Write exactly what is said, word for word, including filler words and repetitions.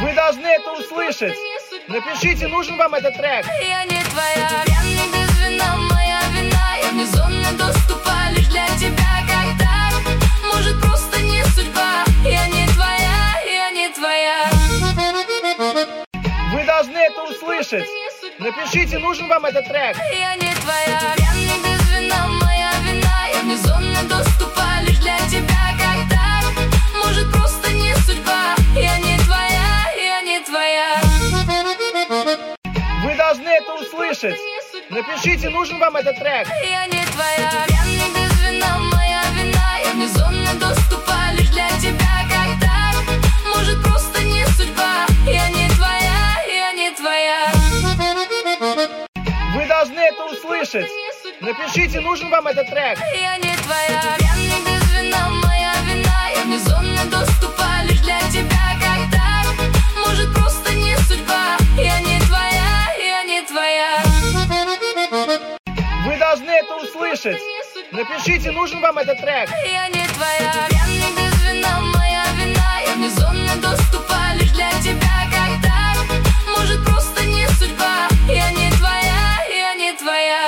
Вы должны это услышать. Напишите, нужен вам этот трек. Я не твоя, я не без вина, моя вина. Я вне зоны доступа лишь для тебя, как так. Может, просто не судьба. Я не твоя, я не твоя. Вы должны это услышать. Напишите, нужен вам этот трек. Я не твоя, я не без вина, моя вина. Я вне зоны доступа лишь для тебя, как так. Может, просто не судьба. Я не твоя, я не твоя. Вы должны это услышать. Напишите, нужен вам этот трек. Я не твоя, я не без вина, моя вина. Я вне зоны доступа лишь для тебя, как так. Может, просто не судьба. Я не твоя, я не твоя. Вы должны это услышать. Напишите, нужен вам этот трек. Я не твоя, я не без вина, моя вина. Я вне зоны доступа лишь для тебя, как так. Может, просто не судьба. Я не твоя, я не твоя. Вы должны это услышать. Напишите, нужен вам этот трек. Я не твоя.